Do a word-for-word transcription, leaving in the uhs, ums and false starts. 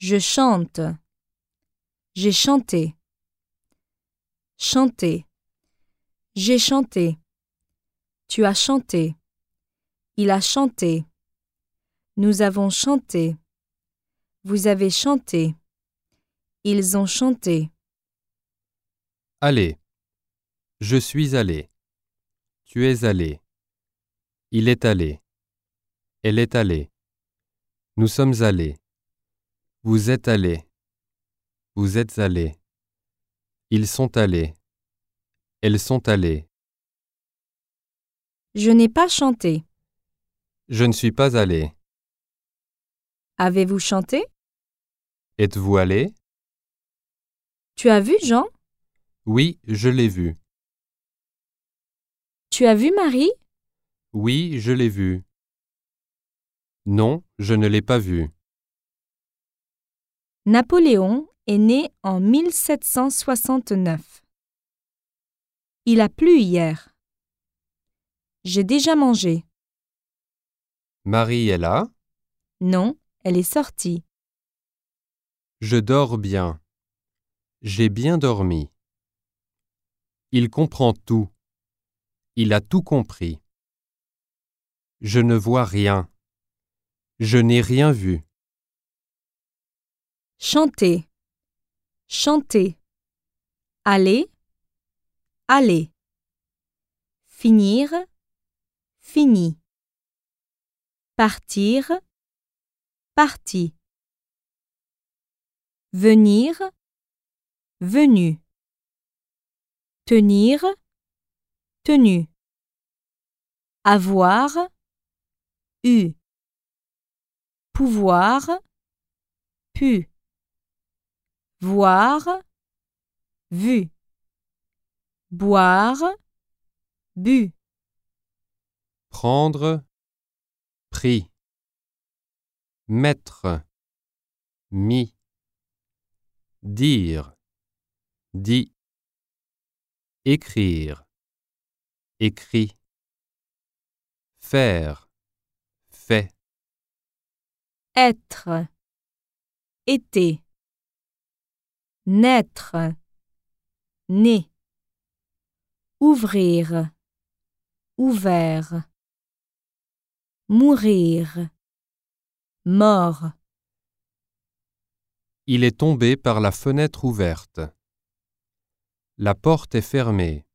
Je chante. J'ai chanté. Chanter. J'ai chanté. Tu as chanté. Il a chanté. Nous avons chanté. Vous avez chanté. Ils ont chanté. Aller. Je suis allé. Tu es allé. Il est allé. Elle est allée. Nous sommes allés. Vous êtes allés. Vous êtes allés. Ils sont allés. Elles sont allées. Je n'ai pas chanté. Je ne suis pas allé. Avez-vous chanté? Êtes-vous allé? Tu as vu Jean? Oui, je l'ai vu. Tu as vu Marie? Oui, je l'ai vu. Non, je ne l'ai pas vu. Napoléon est né en mille sept cent soixante-neuf. Il a plu hier. J'ai déjà mangé. Marie est là? Non, elle est sortie. Je dors bien. J'ai bien dormi. Il comprend tout. Il a tout compris. Je ne vois rien. Je n'ai rien vu. Chanter. Chanter. Aller. Aller. Finir. Fini. Partir. Parti. Venir. Venu. Tenir. Tenu. Avoir. Eu. Pouvoir. Pu. Voir. Vu. Boire. Bu. Prendre. Pris. Mettre. Mis. Dire. Dit. Écrire. Écrit. Faire. Fait. Être. Été. Naître. Né. Ouvrir. Ouvert. Mourir. Mort. Il est tombé par la fenêtre ouverte. La porte est fermée.